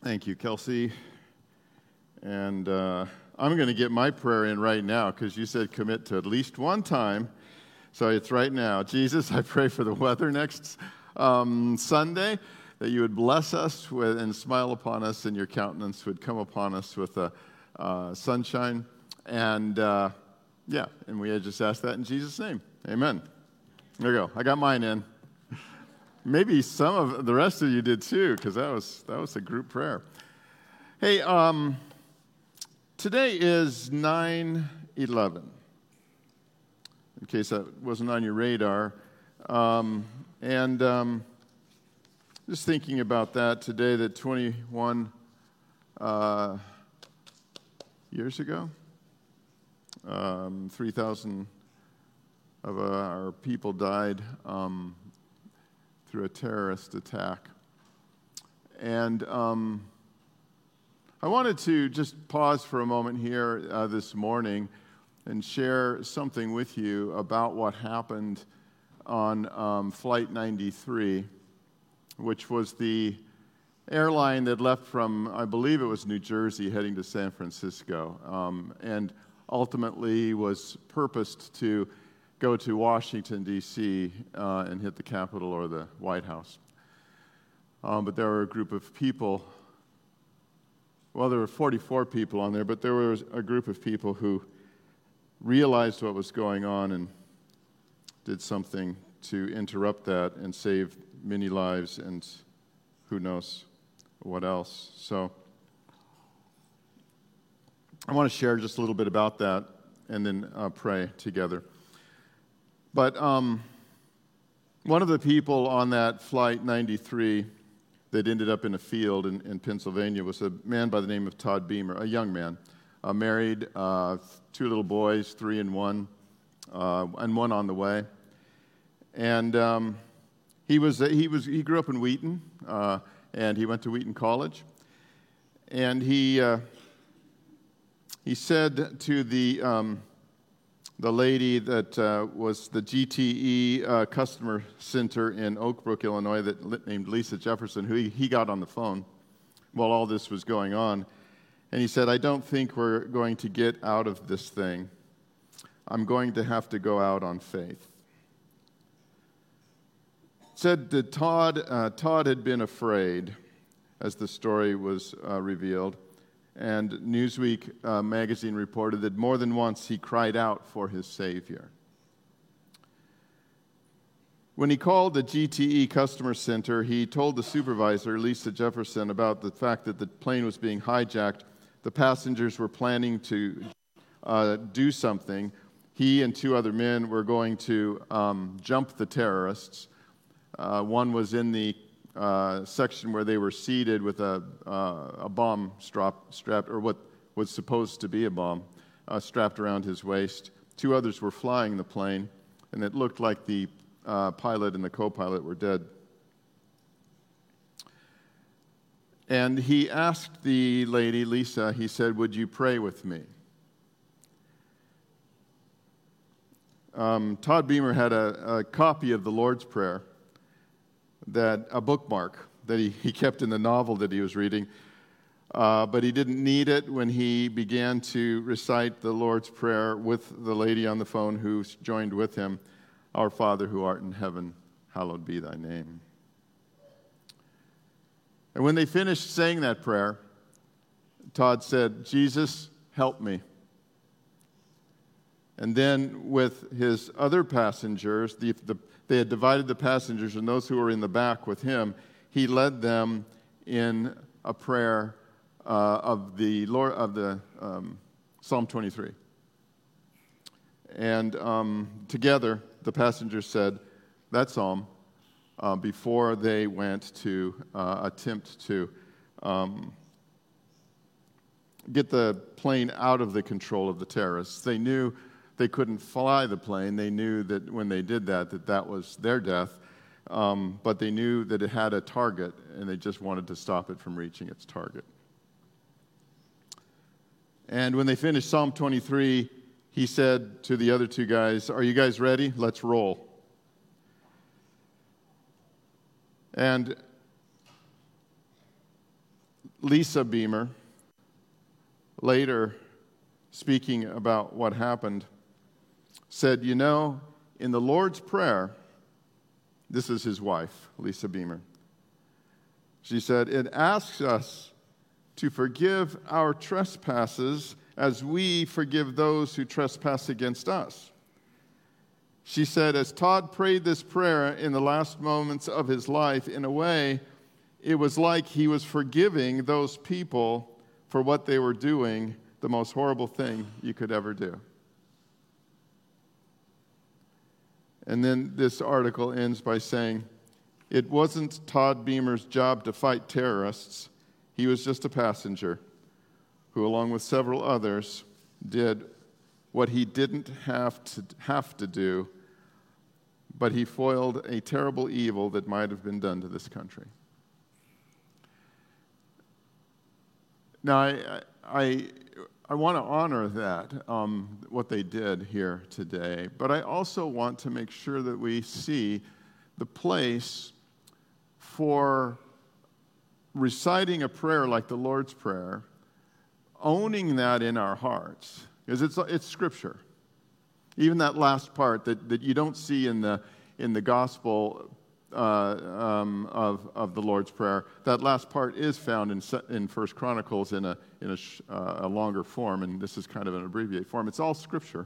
Thank you, Kelsey. And I'm going to get my prayer in right now because you said commit to at least one time. So it's right now. Jesus, I pray for the weather next Sunday, that you would bless us with and smile upon us, and your countenance would come upon us with sunshine. And and we just ask that in Jesus' name. Amen. There you go. I got mine in. Maybe some of the rest of you did too, because that was a group prayer. Hey, today is 9/11. In case that wasn't on your radar, just thinking about that today, that 21 years ago, 3,000 of our people died through a terrorist attack. And I wanted to just pause for a moment here this morning and share something with you about what happened on Flight 93, which was the airline that left from, I believe it was New Jersey, heading to San Francisco, and ultimately was purposed to go to Washington, D.C., and hit the Capitol or the White House. But there were a group of people, well, there were 44 people on there, but there was a group of people who realized what was going on and did something to interrupt that and save many lives and who knows what else. So I want to share just a little bit about that and then pray together. But one of the people on that Flight 93 that ended up in a field in Pennsylvania was a man by the name of Todd Beamer, a young man, married, 2 little boys, 3 and 1, and 1 on the way. And he grew up in Wheaton, and he went to Wheaton College. And he said to the lady that was the GTE customer center in Oak Brook, Illinois, named Lisa Jefferson, who he got on the phone while all this was going on. And he said, I don't think we're going to get out of this thing. I'm going to have to go out on faith. Said that Todd had been afraid as the story was revealed. And Newsweek magazine reported that more than once he cried out for his Savior. When he called the GTE customer center, he told the supervisor, Lisa Jefferson, about the fact that the plane was being hijacked. The passengers were planning to do something. He and 2 other men were going to jump the terrorists. One was in the section where they were seated with a bomb strapped, or what was supposed to be a bomb, strapped around his waist. 2 others were flying the plane, and it looked like the pilot and the co-pilot were dead. And he asked the lady, Lisa, he said, would you pray with me? Todd Beamer had a copy of the Lord's Prayer, a bookmark that he kept in the novel that he was reading, but he didn't need it when he began to recite the Lord's Prayer with the lady on the phone who joined with him. Our Father who art in heaven, hallowed be thy name. And when they finished saying that prayer, Todd said, Jesus, help me. And then with his other passengers, they had divided the passengers and those who were in the back with him. He led them in a prayer of the Psalm 23. And together, the passengers said that psalm before they went to attempt to get the plane out of the control of the terrorists. They knew they couldn't fly the plane. They knew that when they did that was their death. But they knew that it had a target, and they just wanted to stop it from reaching its target. And when they finished Psalm 23, he said to the other 2 guys, are you guys ready? Let's roll. And Lisa Beamer, later speaking about what happened, said, "You know, in the Lord's Prayer," this is his wife, Lisa Beamer, she said, "it asks us to forgive our trespasses as we forgive those who trespass against us." She said, as Todd prayed this prayer in the last moments of his life, in a way, it was like he was forgiving those people for what they were doing, the most horrible thing you could ever do. And then this article ends by saying, it wasn't Todd Beamer's job to fight terrorists. He was just a passenger who, along with several others, did what he didn't have to do, but he foiled a terrible evil that might have been done to this country. Now, I want to honor that, what they did here today, but I also want to make sure that we see the place for reciting a prayer like the Lord's Prayer, owning that in our hearts, because it's Scripture. Even that last part that you don't see in the Gospel of the Lord's Prayer, that last part is found in 1 Chronicles in a longer form, and this is kind of an abbreviated form. It's all Scripture.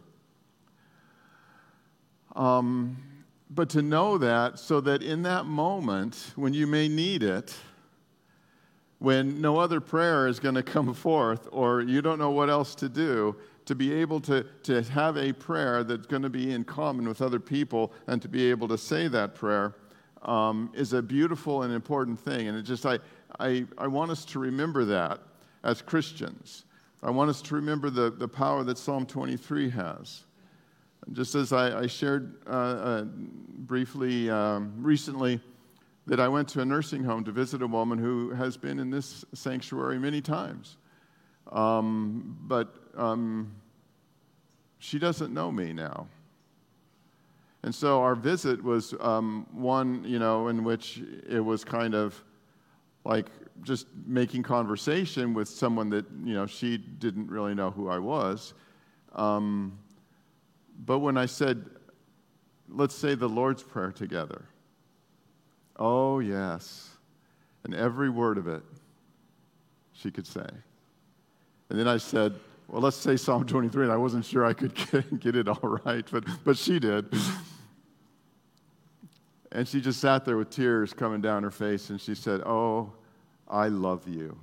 But to know that, so that in that moment, when you may need it, when no other prayer is going to come forth, or you don't know what else to do, to be able to have a prayer that's going to be in common with other people, and to be able to say that prayer is a beautiful and important thing. And it just, I want us to remember that as Christians. I want us to remember the power that Psalm 23 has. Just as I shared briefly recently, that I went to a nursing home to visit a woman who has been in this sanctuary many times. But she doesn't know me now. And so our visit was one, in which it was kind of like just making conversation with someone that, she didn't really know who I was. But when I said, let's say the Lord's Prayer together. Oh, yes. And every word of it she could say. And then I said, well, let's say Psalm 23, and I wasn't sure I could get it all right, but she did. And she just sat there with tears coming down her face, and she said, oh, I love you.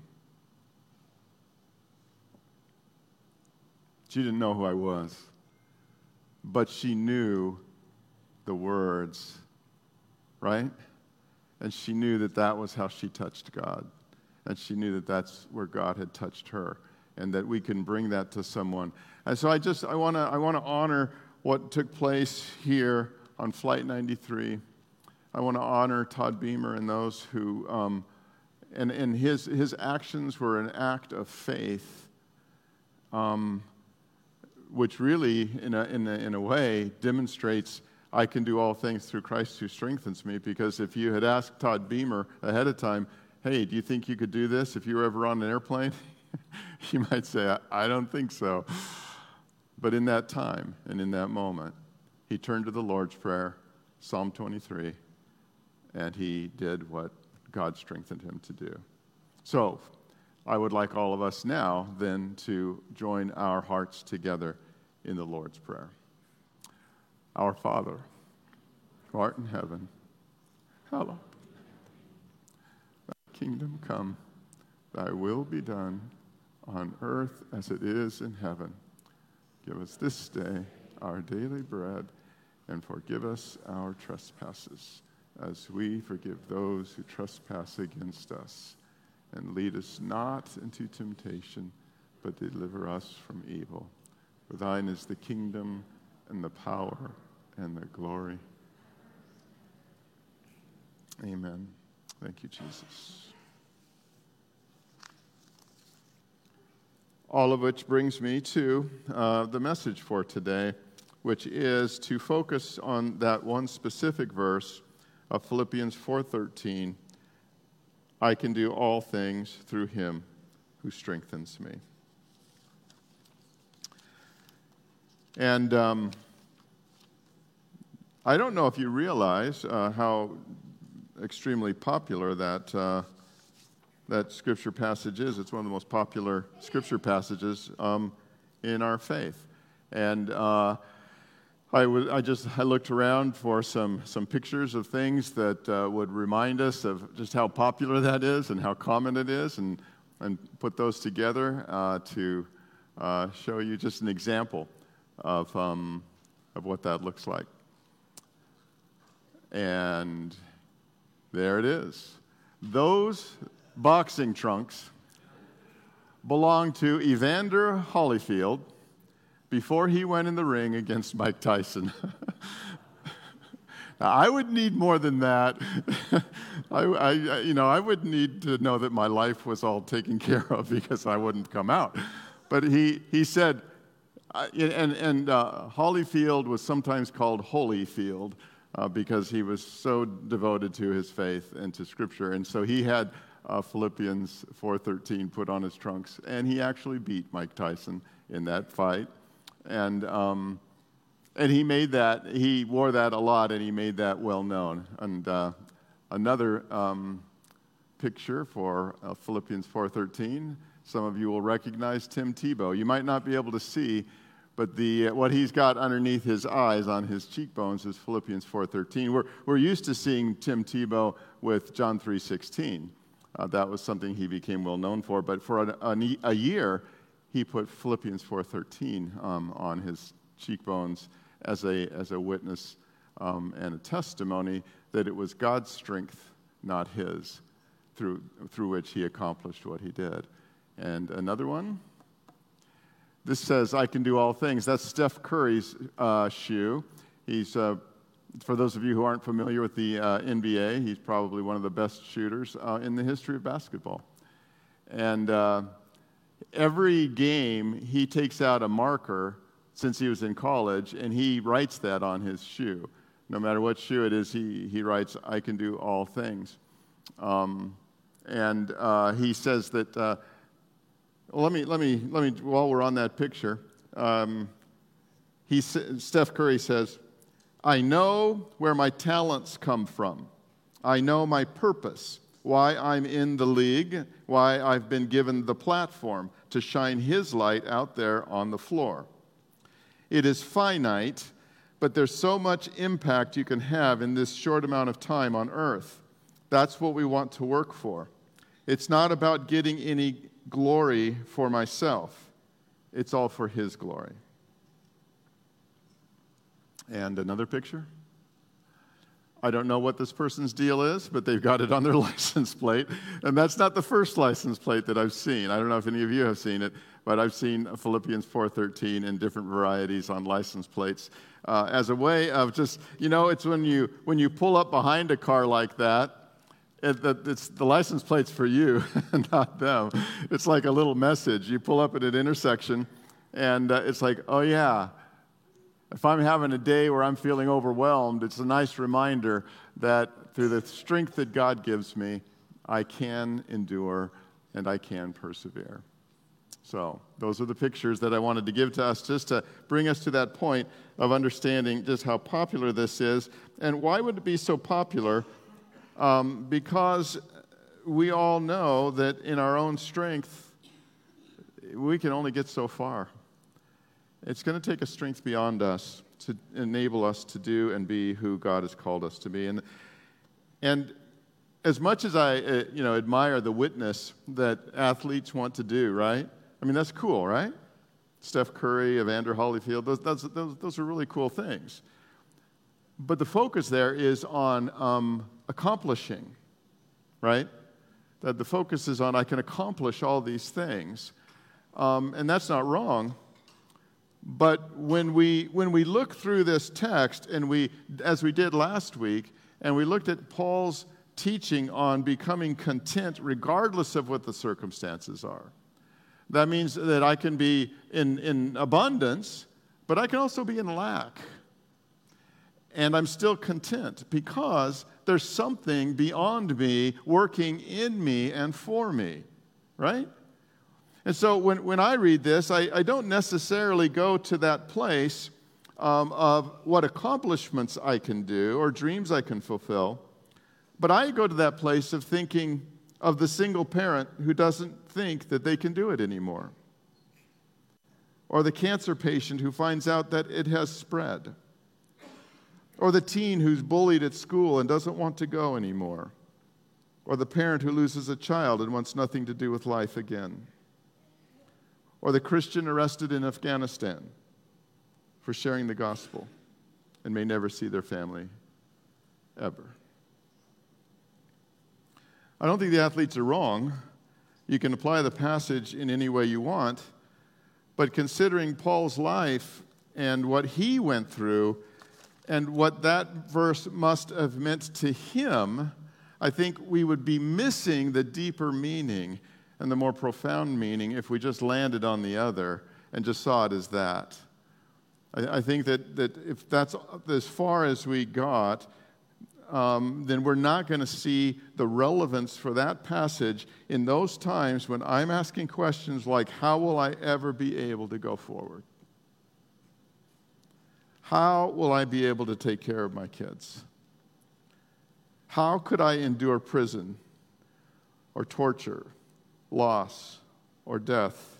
She didn't know who I was, but she knew the words, right? And she knew that was how she touched God. And she knew that that's where God had touched her, and that we can bring that to someone. And so I want to honor what took place here on Flight 93. I want to honor Todd Beamer and those who, and his actions were an act of faith, which really, in a way, demonstrates I can do all things through Christ who strengthens me. Because if you had asked Todd Beamer ahead of time, hey, do you think you could do this if you were ever on an airplane? He might say, I don't think so. But in that time and in that moment, he turned to the Lord's Prayer, Psalm 23, and he did what God strengthened him to do. So I would like all of us now then to join our hearts together in the Lord's Prayer. Our Father, who art in heaven, hallowed. Thy kingdom come, thy will be done on earth as it is in heaven. Give us this day our daily bread, and forgive us our trespasses, as we forgive those who trespass against us. And lead us not into temptation, but deliver us from evil. For thine is the kingdom, and the power, and the glory. Amen. Thank you, Jesus. All of which brings me to the message for today, which is to focus on that one specific verse of Philippians 4:13, I can do all things through him who strengthens me. And I don't know if you realize how extremely popular that scripture passage is. It's one of the most popular scripture passages in our faith. And I looked around for some pictures of things that would remind us of just how popular that is and how common it is, and put those together to show you just an example of what that looks like. And there it is. Those boxing trunks belonged to Evander Holyfield before he went in the ring against Mike Tyson. Now, I would need more than that. I would need to know that my life was all taken care of, because I wouldn't come out. But he said, and Holyfield was sometimes called Holyfield because he was so devoted to his faith and to Scripture. And so he had Philippians 4:13 put on his trunks, and he actually beat Mike Tyson in that fight. And he made that, he wore that a lot, and he made that well known. And another picture for Philippians 4:13, some of you will recognize Tim Tebow. You might not be able to see, but what he's got underneath his eyes on his cheekbones is Philippians 4:13. We're used to seeing Tim Tebow with John 3:16. That was something he became well known for. But for a year, he put Philippians 4:13 on his cheekbones as a witness and a testimony that it was God's strength, not his, through which he accomplished what he did. And another one. This says, I can do all things. That's Steph Curry's shoe. He's, for those of you who aren't familiar with the NBA, he's probably one of the best shooters in the history of basketball. And every game, he takes out a marker since he was in college, and he writes that on his shoe. No matter what shoe it is, he writes, I can do all things. And he says that... Let me. While we're on that picture, Steph Curry says, "I know where my talents come from. I know my purpose, why I'm in the league, why I've been given the platform to shine His light out there on the floor. It is finite, but there's so much impact you can have in this short amount of time on earth. That's what we want to work for. It's not about getting any glory for myself. It's all for His glory." And another picture. I don't know what this person's deal is, but they've got it on their license plate. And that's not the first license plate that I've seen. I don't know if any of you have seen it, but I've seen Philippians 4:13 in different varieties on license plates as a way of just, it's when you pull up behind a car like that, it's the license plate's for you, not them. It's like a little message. You pull up at an intersection, and it's like, oh yeah, if I'm having a day where I'm feeling overwhelmed, it's a nice reminder that through the strength that God gives me, I can endure and I can persevere. So those are the pictures that I wanted to give to us just to bring us to that point of understanding just how popular this is. And why would it be so popular? Because we all know that in our own strength, we can only get so far. It's going to take a strength beyond us to enable us to do and be who God has called us to be. And as much as I admire the witness that athletes want to do, right? I mean, that's cool, right? Steph Curry, Evander Holyfield, those are really cool things. But the focus there is on accomplishing, right? That the focus is on I can accomplish all these things. And that's not wrong. But when we look through this text, and as we did last week, and we looked at Paul's teaching on becoming content regardless of what the circumstances are, that means that I can be in abundance, but I can also be in lack. And I'm still content because there's something beyond me working in me and for me, right? And so when I read this, I don't necessarily go to that place of what accomplishments I can do or dreams I can fulfill, but I go to that place of thinking of the single parent who doesn't think that they can do it anymore, or the cancer patient who finds out that it has spread, or the teen who's bullied at school and doesn't want to go anymore, or the parent who loses a child and wants nothing to do with life again, or the Christian arrested in Afghanistan for sharing the gospel and may never see their family ever. I don't think the athletes are wrong. You can apply the passage in any way you want, but considering Paul's life and what he went through and what that verse must have meant to him, I think we would be missing the deeper meaning and the more profound meaning if we just landed on the other and just saw it as that. I think that if that's as far as we got, then we're not going to see the relevance for that passage in those times when I'm asking questions like, how will I ever be able to go forward? How will I be able to take care of my kids? How could I endure prison or torture, loss, or death?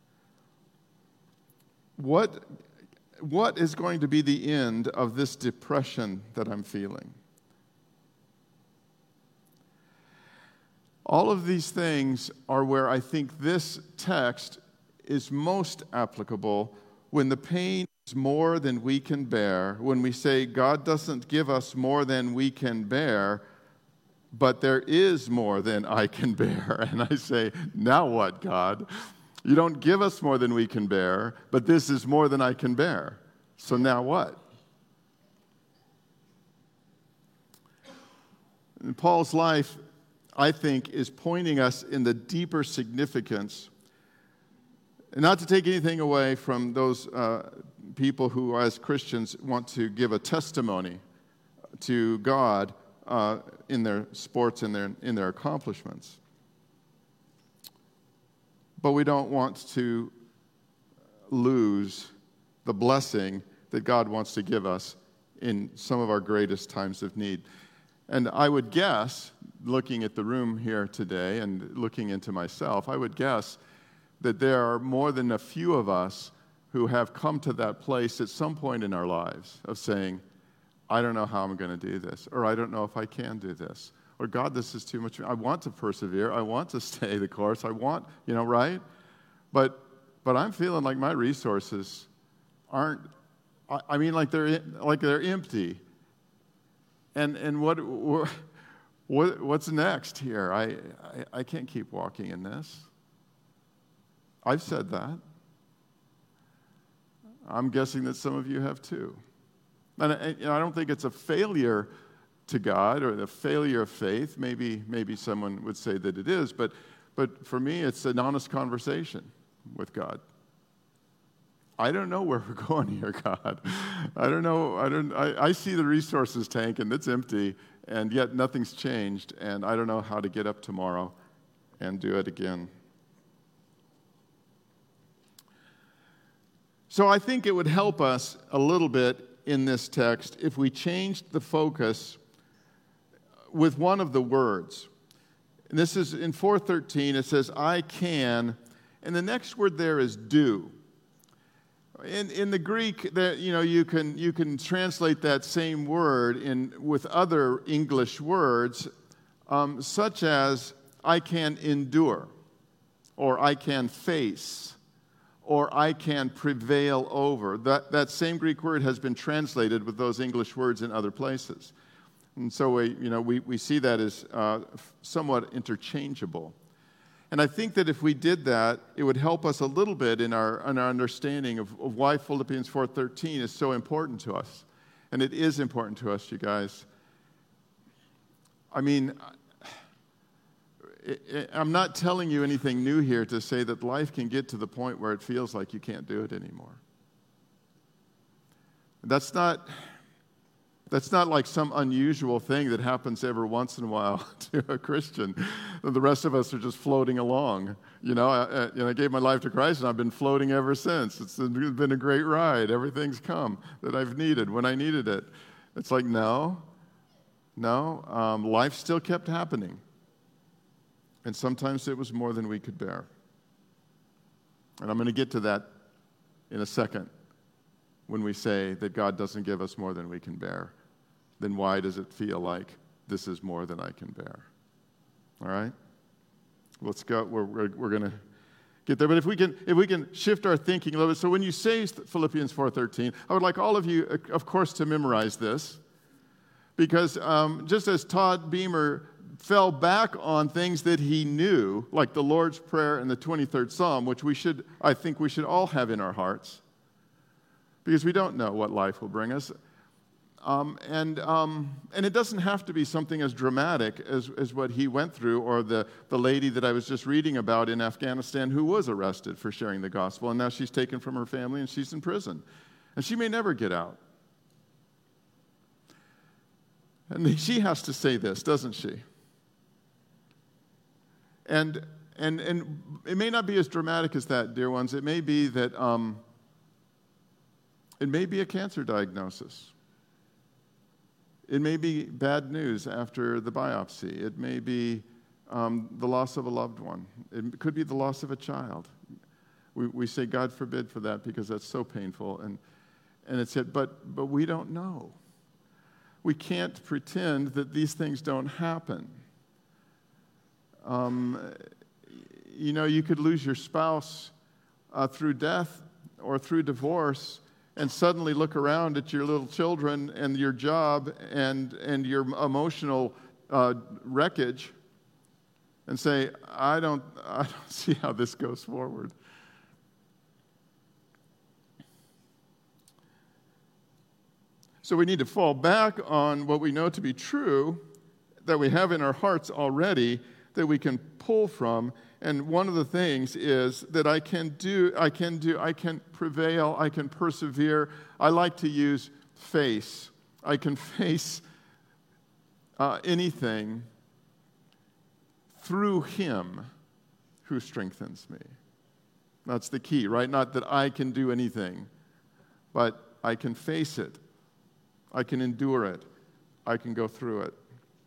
What is going to be the end of this depression that I'm feeling? All of these things are where I think this text is most applicable when the pain is more than we can bear, when we say God doesn't give us more than we can bear, but there is more than I can bear. And I say, now what, God? You don't give us more than we can bear, but this is more than I can bear. So now what? And Paul's life, I think, is pointing us in the deeper significance, and not to take anything away from those people who, as Christians, want to give a testimony to God in their sports and in their accomplishments. But we don't want to lose the blessing that God wants to give us in some of our greatest times of need. And I would guess, looking at the room here today and looking into myself, I would guess that there are more than a few of us who have come to that place at some point in our lives of saying, I don't know how I'm going to do this, or I don't know if I can do this, or God, this is too much. I want to persevere. I want to stay the course. I want, right? But I'm feeling like my resources aren't, like they're empty. And what's next here? I can't keep walking in this. I've said that. I'm guessing that some of you have too. And I don't think it's a failure to God or the failure of faith. Maybe someone would say that it is, but for me, it's an honest conversation with God. I don't know where we're going here, God. I don't know. I see the resources tank and it's empty, and yet nothing's changed, and I don't know how to get up tomorrow and do it again. So I think it would help us a little bit in this text if we changed the focus with one of the words. And this is in 4:13, it says, I can, and the next word there is do. In the Greek, you can translate that same word with other English words, such as I can endure, or I can face, or I can prevail over. That same Greek word has been translated with those English words in other places. And so we see that as somewhat interchangeable. And I think that if we did that, it would help us a little bit in our understanding of why Philippians 4:13 is so important to us. And it is important to us, you guys. I'm not telling you anything new here to say that life can get to the point where it feels like you can't do it anymore. That's not That's not like some unusual thing that happens every once in a while to a Christian. The rest of us are just floating along. I gave my life to Christ, and I've been floating ever since. It's been a great ride. Everything's come that I've needed when I needed it. It's like, no. Life still kept happening. And sometimes it was more than we could bear. And I'm going to get to that in a second when we say that God doesn't give us more than we can bear. Then why does it feel like this is more than I can bear? All right? Let's go. We're going to get there. But if we can shift our thinking a little bit. So when you say Philippians 4:13, I would like all of you, of course, to memorize this. Because just as Todd Beamer fell back on things that he knew, like the Lord's Prayer and the 23rd Psalm, which I think we should all have in our hearts, because we don't know what life will bring us. And it doesn't have to be something as dramatic as what he went through, or the lady that I was just reading about in Afghanistan who was arrested for sharing the gospel, and now she's taken from her family and she's in prison. And she may never get out. And she has to say this, doesn't she? And it may not be as dramatic as that, dear ones. It may be that it may be a cancer diagnosis. It may be bad news after the biopsy. It may be the loss of a loved one. It could be the loss of a child. We say, God forbid for that, because that's so painful. And it's it, but we don't know. We can't pretend that these things don't happen. You could lose your spouse through death or through divorce, and suddenly look around at your little children and your job and your emotional wreckage and say, I don't see how this goes forward. So we need to fall back on what we know to be true, that we have in our hearts already, that we can pull from. And one of the things is that I can prevail, I can persevere. I like to use face. I can face anything through Him who strengthens me. That's the key, right? Not that I can do anything, but I can face it. I can endure it. I can go through it.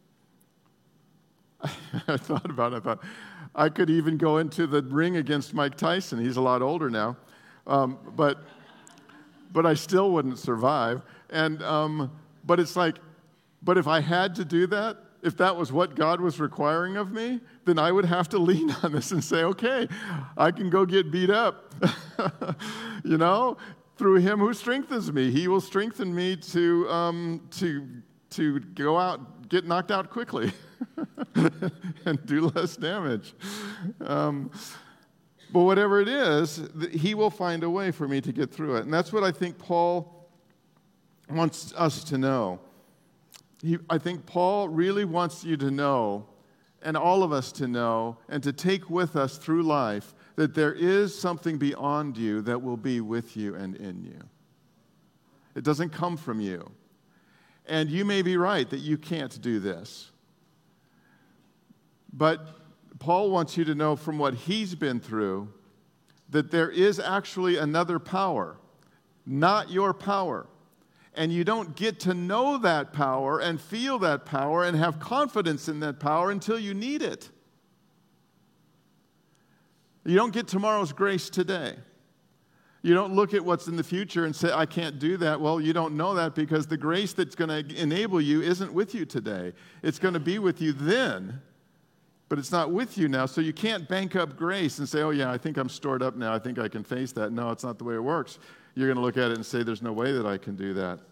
I thought I could even go into the ring against Mike Tyson. He's a lot older now, but I still wouldn't survive. But it's like, but if I had to do that, if that was what God was requiring of me, then I would have to lean on this and say, okay, I can go get beat up, through Him who strengthens me. He will strengthen me to go out, get knocked out quickly. And do less damage. But whatever it is, He will find a way for me to get through it. And that's what I think Paul wants us to know. I think Paul really wants you to know, and all of us to know, and to take with us through life, that there is something beyond you that will be with you and in you. It doesn't come from you. And you may be right that you can't do this. But Paul wants you to know from what he's been through that there is actually another power, not your power. And you don't get to know that power and feel that power and have confidence in that power until you need it. You don't get tomorrow's grace today. You don't look at what's in the future and say, I can't do that. Well, you don't know that because the grace that's going to enable you isn't with you today. It's going to be with you then, but it's not with you now. So you can't bank up grace and say, oh yeah, I think I'm stored up now. I think I can face that. No, it's not the way it works. You're going to look at it and say, there's no way that I can do that.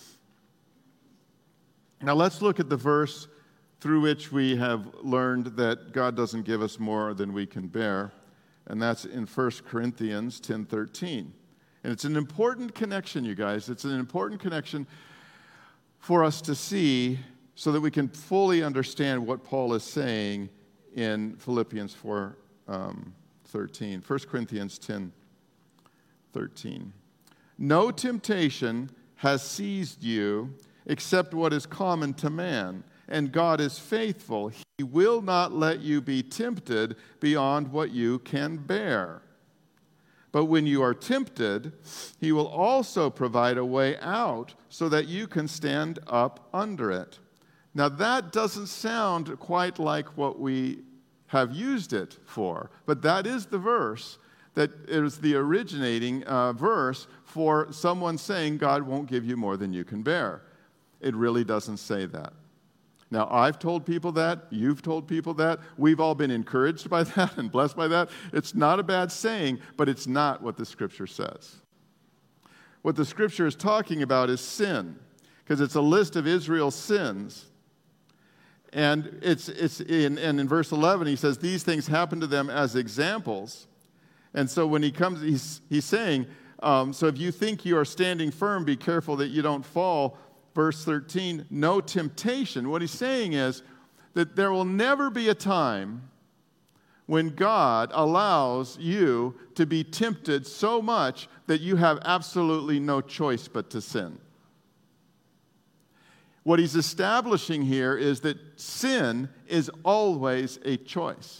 Now let's look at the verse through which we have learned that God doesn't give us more than we can bear. And that's in 1 Corinthians 10:13. And it's an important connection, you guys. It's an important connection for us to see so that we can fully understand what Paul is saying in Philippians 4:13. 1 Corinthians 10:13. No temptation has seized you except what is common to man. And God is faithful. He will not let you be tempted beyond what you can bear. But when you are tempted, he will also provide a way out so that you can stand up under it. Now that doesn't sound quite like what we have used it for, but that is the verse that is the originating verse for someone saying God won't give you more than you can bear. It really doesn't say that. Now, I've told people that. You've told people that. We've all been encouraged by that and blessed by that. It's not a bad saying, but it's not what the Scripture says. What the Scripture is talking about is sin, because it's a list of Israel's sins. And it's in verse 11, he says, these things happen to them as examples. And so when he comes, he's saying, so if you think you are standing firm, be careful that you don't fall. Verse 13, no temptation. What he's saying is that there will never be a time when God allows you to be tempted so much that you have absolutely no choice but to sin. What he's establishing here is that sin is always a choice.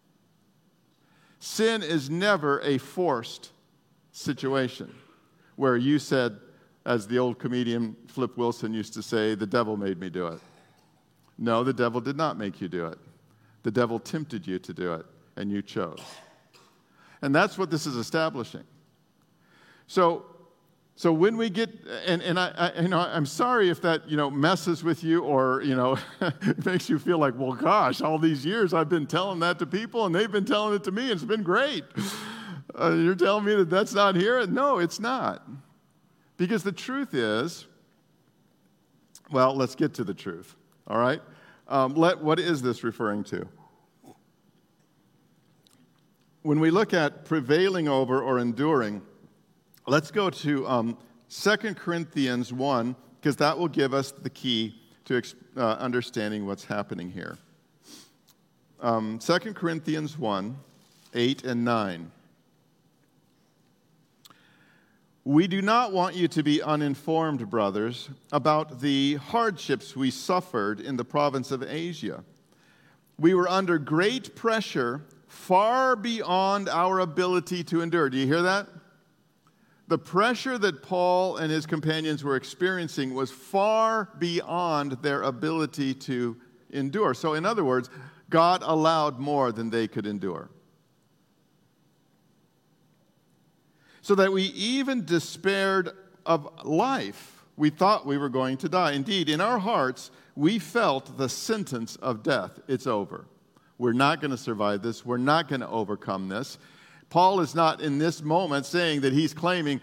Sin is never a forced situation where you said, as the old comedian Flip Wilson used to say, the devil made me do it. No, the devil did not make you do it. The devil tempted you to do it, and you chose. And that's what this is establishing. So when we get, and I'm sorry if that, messes with you or, it makes you feel like, well, gosh, all these years I've been telling that to people, and they've been telling it to me, and it's been great. You're telling me that that's not here? No, it's not. Because the truth is, well, let's get to the truth, all right? What is this referring to? When we look at prevailing over or enduring, let's go to 2 Corinthians 1, because that will give us the key to understanding what's happening here. 2 Corinthians 1, 8 and 9. We do not want you to be uninformed, brothers, about the hardships we suffered in the province of Asia. We were under great pressure, far beyond our ability to endure. Do you hear that? The pressure that Paul and his companions were experiencing was far beyond their ability to endure. So, in other words, God allowed more than they could endure. So that we even despaired of life. We thought we were going to die. Indeed, in our hearts, we felt the sentence of death. It's over. We're not going to survive this. We're not going to overcome this. Paul is not in this moment saying that he's claiming,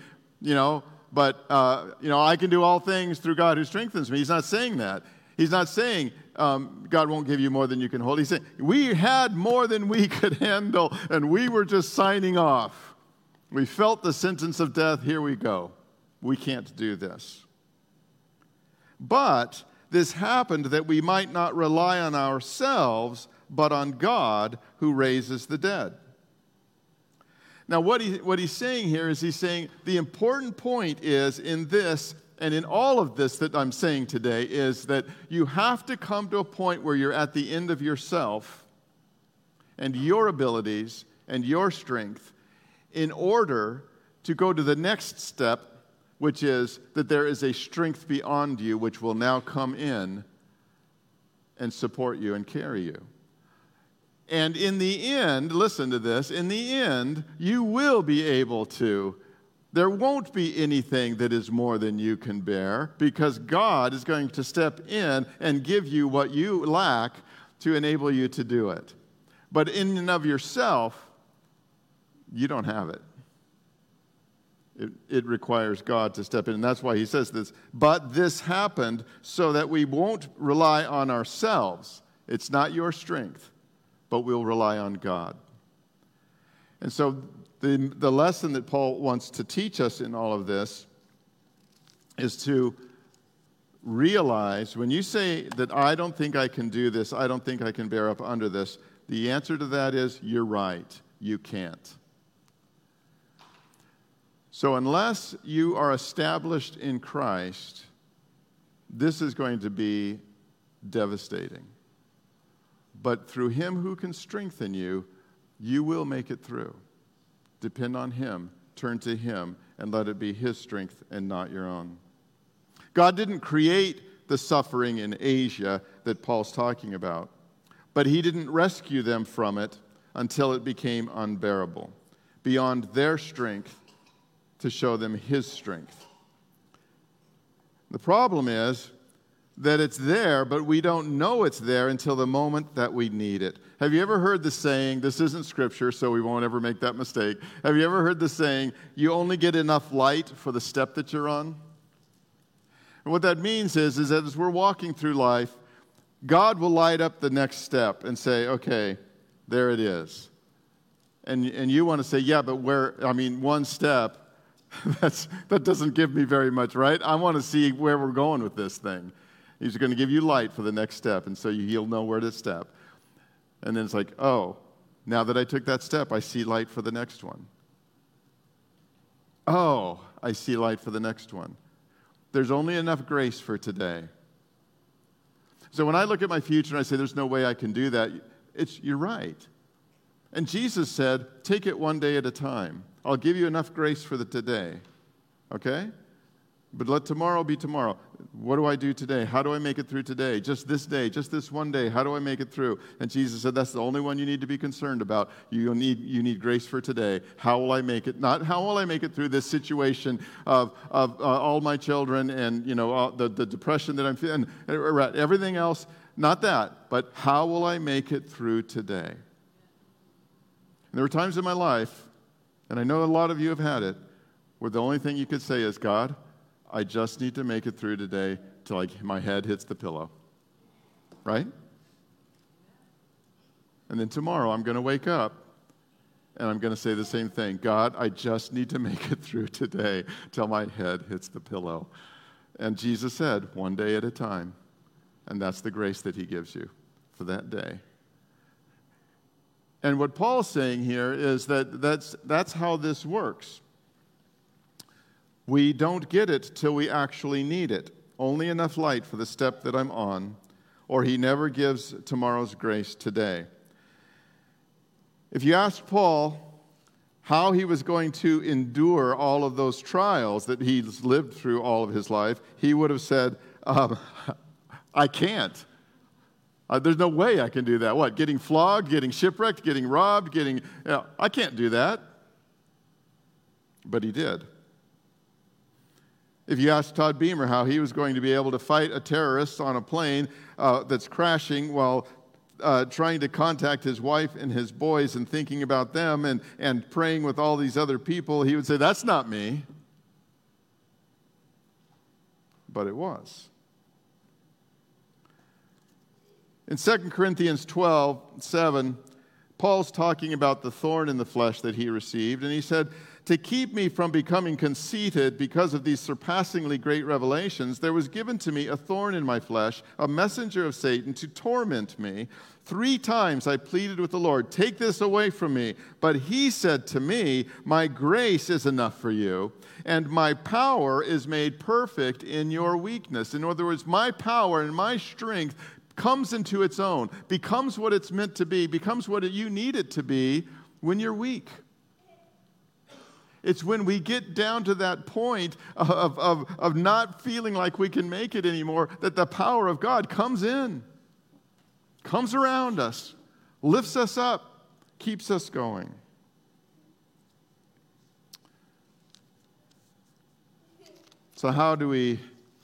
I can do all things through God who strengthens me. He's not saying that. He's not saying God won't give you more than you can hold. He's saying we had more than we could handle, and we were just signing off. We felt the sentence of death. Here we go. We can't do this. But this happened that we might not rely on ourselves, but on God who raises the dead. Now, what he's saying here is he's saying the important point is in this and in all of this that I'm saying today is that you have to come to a point where you're at the end of yourself and your abilities and your strength in order to go to the next step, which is that there is a strength beyond you which will now come in and support you and carry you. And in the end, listen to this, in the end, you will be able to. There won't be anything that is more than you can bear because God is going to step in and give you what you lack to enable you to do it. But in and of yourself, you don't have it. It requires God to step in. And that's why he says this. But this happened so that we won't rely on ourselves. It's not your strength, but we'll rely on God. And so the lesson that Paul wants to teach us in all of this is to realize when you say that I don't think I can do this, I don't think I can bear up under this, the answer to that is you're right. You can't. So unless you are established in Christ, this is going to be devastating. But through him who can strengthen you, you will make it through. Depend on him, turn to him, and let it be his strength and not your own. God didn't create the suffering in Asia that Paul's talking about, but he didn't rescue them from it until it became unbearable, beyond their strength, to show them his strength. The problem is that it's there, but we don't know it's there until the moment that we need it. Have you ever heard the saying, this isn't scripture, so we won't ever make that mistake. Have you ever heard the saying, you only get enough light for the step that you're on? And what that means is that as we're walking through life, God will light up the next step and say, okay, there it is. And you want to say, yeah, but one step, that doesn't give me very much, right? I want to see where we're going with this thing. He's going to give you light for the next step, and so you'll know where to step. And then it's like, oh, now that I took that step, I see light for the next one. Oh, I see light for the next one. There's only enough grace for today. So when I look at my future and I say, there's no way I can do that, you're right. And Jesus said, take it one day at a time. I'll give you enough grace for the today. Okay? But let tomorrow be tomorrow. What do I do today? How do I make it through today? Just this day, just this one day. How do I make it through? And Jesus said, that's the only one you need to be concerned about. You need grace for today. How will I make it? Not how will I make it through this situation of all my children and the depression that I'm feeling, everything else. Not that, but how will I make it through today? And there were times in my life, and I know a lot of you have had it, where the only thing you could say is, God, I just need to make it through today till my head hits the pillow. Right? And then tomorrow I'm going to wake up and I'm going to say the same thing. God, I just need to make it through today till my head hits the pillow. And Jesus said, one day at a time. And that's the grace that he gives you for that day. And what Paul's saying here is that's how this works. We don't get it till we actually need it. Only enough light for the step that I'm on, or he never gives tomorrow's grace today. If you asked Paul how he was going to endure all of those trials that he's lived through all of his life, he would have said, I can't. There's no way I can do that. What, getting flogged, getting shipwrecked, getting robbed, I can't do that. But he did. If you asked Todd Beamer how he was going to be able to fight a terrorist on a plane that's crashing while trying to contact his wife and his boys and thinking about them and praying with all these other people, he would say, that's not me. But it was. In 2 Corinthians 12:7, Paul's talking about the thorn in the flesh that he received, and he said, to keep me from becoming conceited because of these surpassingly great revelations, there was given to me a thorn in my flesh, a messenger of Satan to torment me. 3 times I pleaded with the Lord, take this away from me. But he said to me, my grace is enough for you, and my power is made perfect in your weakness. In other words, my power and my strength comes into its own, becomes what it's meant to be, becomes what you need it to be when you're weak. It's when we get down to that point of not feeling like we can make it anymore that the power of God comes in, comes around us, lifts us up, keeps us going. So how do we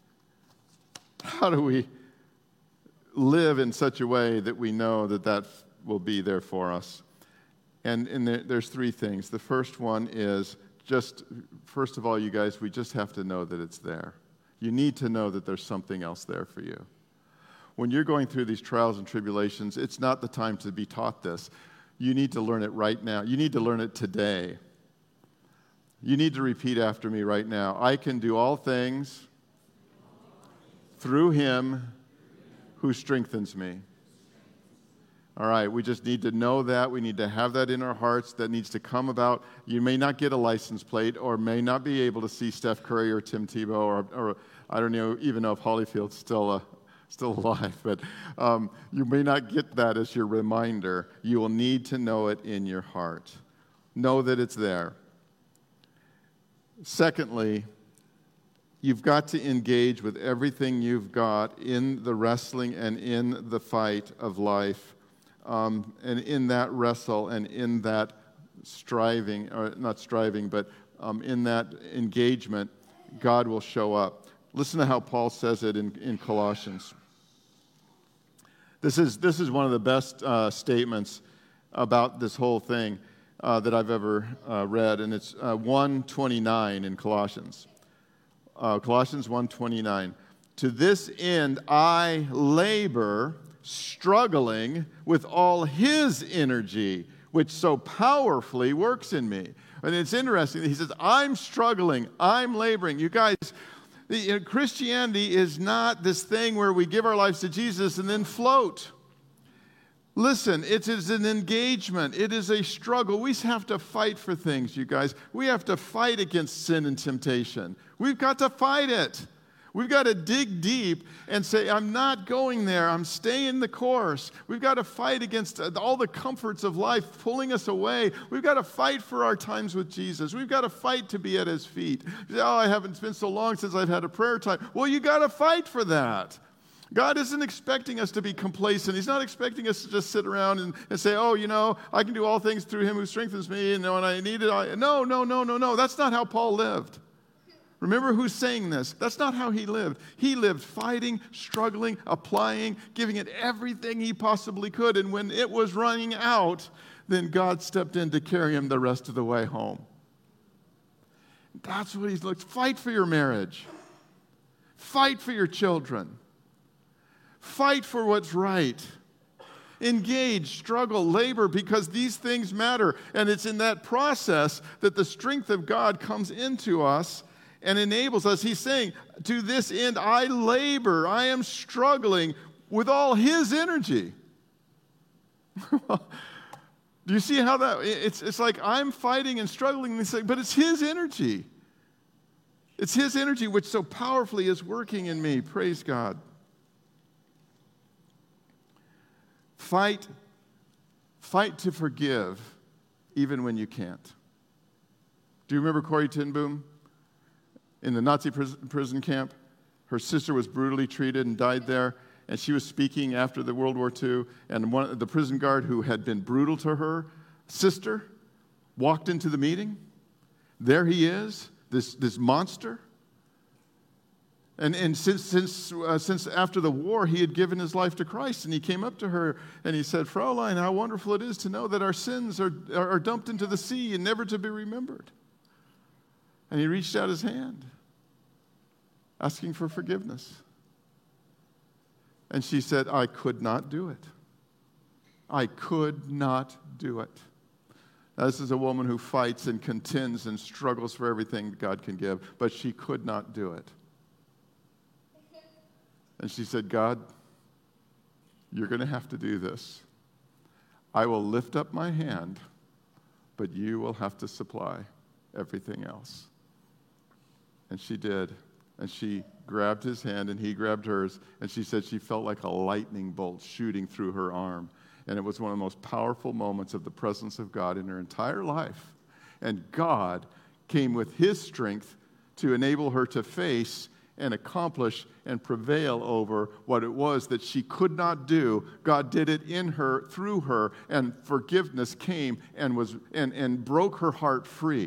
live in such a way that we know that will be there for us? And there's 3 things. The first one is first of all, you guys, we just have to know that it's there. You need to know that there's something else there for you. When you're going through these trials and tribulations, it's not the time to be taught this. You need to learn it right now. You need to learn it today. You need to repeat after me right now. I can do all things through him who strengthens me. All right, we just need to know that. We need to have that in our hearts. That needs to come about. You may not get a license plate or may not be able to see Steph Curry or Tim Tebow I don't even know if Holyfield's still alive, but you may not get that as your reminder. You will need to know it in your heart. Know that it's there. Secondly, you've got to engage with everything you've got in the wrestling and in the fight of life, and in that wrestle and in that striving, or not striving, but in that engagement, God will show up. Listen to how Paul says it in Colossians. This is one of the best statements about this whole thing that I've ever read, and it's 1:29 in Colossians. Colossians 1:29. To this end I labor, struggling with all his energy, which so powerfully works in me. And it's interesting. He says, I'm struggling, I'm laboring. You guys, Christianity is not this thing where we give our lives to Jesus and then float. Listen, it is an engagement. It is a struggle. We have to fight for things, you guys. We have to fight against sin and temptation. We've got to fight it. We've got to dig deep and say, I'm not going there. I'm staying the course. We've got to fight against all the comforts of life pulling us away. We've got to fight for our times with Jesus. We've got to fight to be at his feet. You say, I haven't, it's been so long since I've had a prayer time. Well, you got to fight for that. God isn't expecting us to be complacent. He's not expecting us to just sit around and say, I can do all things through him who strengthens me, and when I need it, No. That's not how Paul lived. Remember who's saying this. That's not how he lived. He lived fighting, struggling, applying, giving it everything he possibly could. And when it was running out, then God stepped in to carry him the rest of the way home. That's what he's looked. Fight for your marriage. Fight for your children. Fight for what's right. Engage, struggle, labor, because these things matter. And it's in that process that the strength of God comes into us and enables us. He's saying, to this end, I labor, I am struggling with all his energy. Do you see how that, it's like I'm fighting and struggling, but it's his energy. It's his energy which so powerfully is working in me. Praise God. Fight to forgive even when you can't. Do you remember Corrie ten Boom? In the Nazi prison camp, her sister was brutally treated and died there, and she was speaking after the World War II, and the prison guard who had been brutal to her sister walked into the meeting. There he is, this monster. And since after the war, he had given his life to Christ, and he came up to her and he said, Fraulein, how wonderful it is to know that our sins are dumped into the sea and never to be remembered. And he reached out his hand, asking for forgiveness. And she said, I could not do it. I could not do it. Now, this is a woman who fights and contends and struggles for everything God can give, but she could not do it. And she said, God, you're going to have to do this. I will lift up my hand, but you will have to supply everything else. And she did. And she grabbed his hand, and he grabbed hers. And she said she felt like a lightning bolt shooting through her arm. And it was one of the most powerful moments of the presence of God in her entire life. And God came with his strength to enable her to face and accomplish and prevail over what it was that she could not do. God did it in her, through her, and forgiveness came and broke her heart free.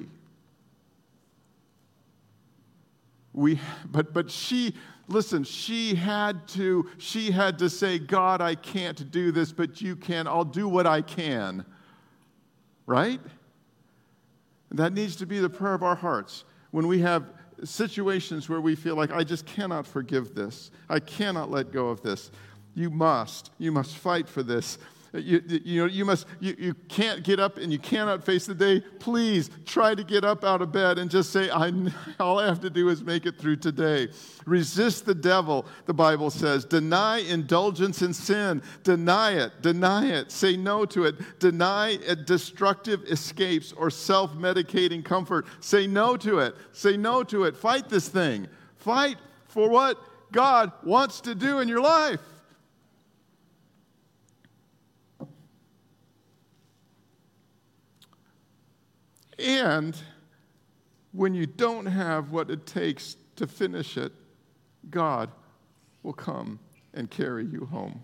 But she had to say, God, I can't do this, but you can. I'll do what I can. Right? And that needs to be the prayer of our hearts. When we have situations where we feel like, I just cannot forgive this. I cannot let go of this. You must fight for this. You can't get up and you cannot face the day. Please try to get up out of bed and just say, all I have to do is make it through today. Resist the devil, the Bible says. Deny indulgence in sin. Deny it. Say no to it. Deny destructive escapes or self-medicating comfort. Say no to it. Fight this thing. Fight for what God wants to do in your life. And when you don't have what it takes to finish it, God will come and carry you home.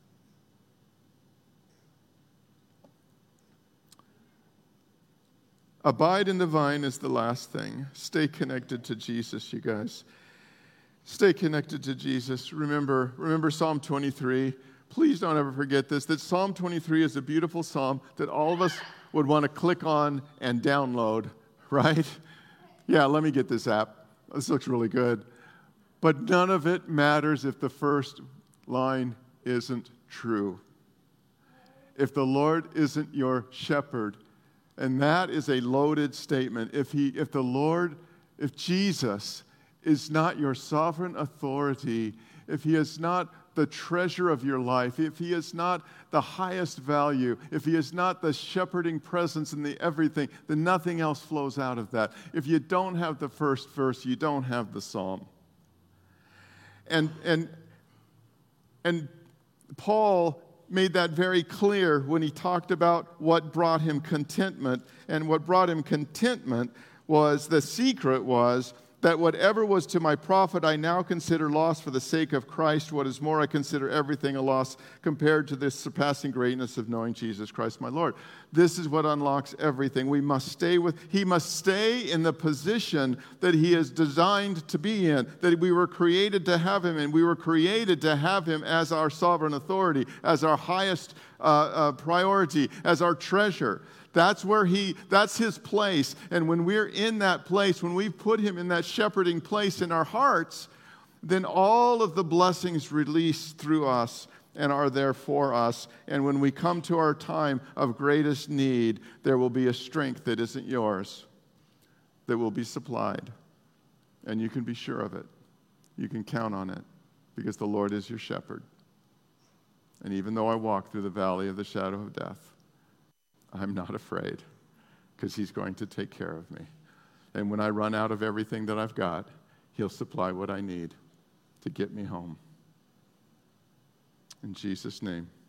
Abide in the vine is the last thing. Stay connected to Jesus, you guys. Stay connected to Jesus. Remember Psalm 23. Please don't ever forget this, that Psalm 23 is a beautiful psalm that all of us would want to click on and download, right? Yeah, let me get this app. This looks really good. But none of it matters if the first line isn't true. If the Lord isn't your shepherd, and that is a loaded statement. If Jesus is not your sovereign authority, if he is not the treasure of your life, if he is not the highest value, if he is not the shepherding presence in the everything, then nothing else flows out of that. If you don't have the first verse, you don't have the psalm. And Paul made that very clear when he talked about what brought him contentment. And what brought him contentment was, the secret was, that whatever was to my profit I now consider loss for the sake of Christ. What is more, I consider everything a loss compared to the surpassing greatness of knowing Jesus Christ my Lord. This is what unlocks everything. He must stay in the position that he is designed to be in, that we were created to have him, and we were created to have him as our sovereign authority, as our highest priority, as our treasure. That's his place. And when we're in that place, when we've put him in that shepherding place in our hearts, then all of the blessings release through us and are there for us. And when we come to our time of greatest need, there will be a strength that isn't yours that will be supplied. And you can be sure of it. You can count on it because the Lord is your shepherd. And even though I walk through the valley of the shadow of death, I'm not afraid because he's going to take care of me. And when I run out of everything that I've got, he'll supply what I need to get me home. In Jesus' name.